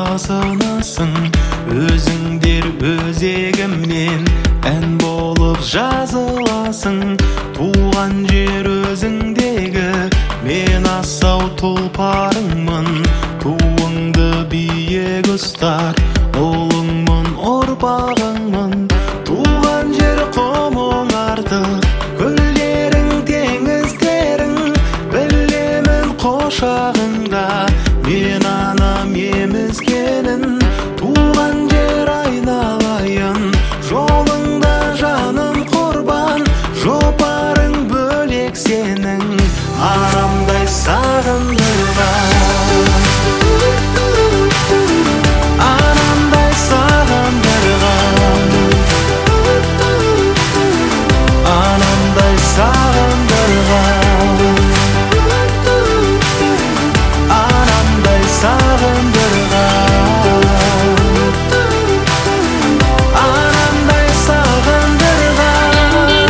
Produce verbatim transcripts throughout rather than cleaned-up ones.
жазынасың. Өзіңдер өзегіммен ән болып жазыласың. Туған жер өзіңдегі, мен асау тұлпарыңмын. Туыңды биік ұстар, ұлыңмын, ұрпағыңмын. Туған жер құмың артық, көлдерің, теңіздерің. Білемін қошағыңда, мен анам емізгенін. Туған жер айналайын, жолыңда жаным құрбан. Жопарың бөлек сенің, арамдай сағындырған. Анамдай сағындырған, анамдай сағындырған, анамдай сағындырған, анамдай сағындырған.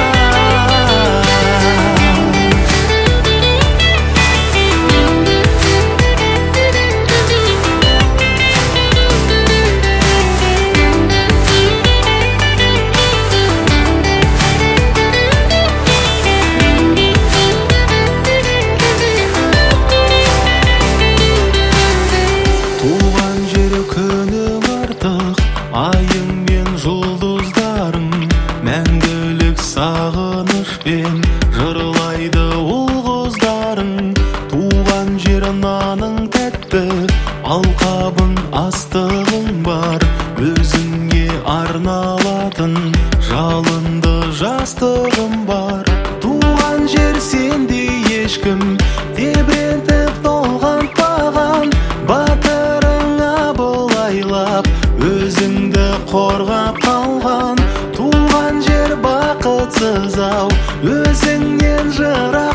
Туған жер күнің артық, айың мен жұлдыздарың. Мәңгілік сағынышпен жырлайды ұл-қыздарың. Туған жер наның тәтті, алқабың астығың бар. Өзіңе арналатын жалынды жастығым бар. Туған жер сендей ешкім тебірентіп толғантпаған. Батырыңа бұлайлап өзіңді қорғап қалған. Туған жер бақытсыз ау, өзіңнен жырақ.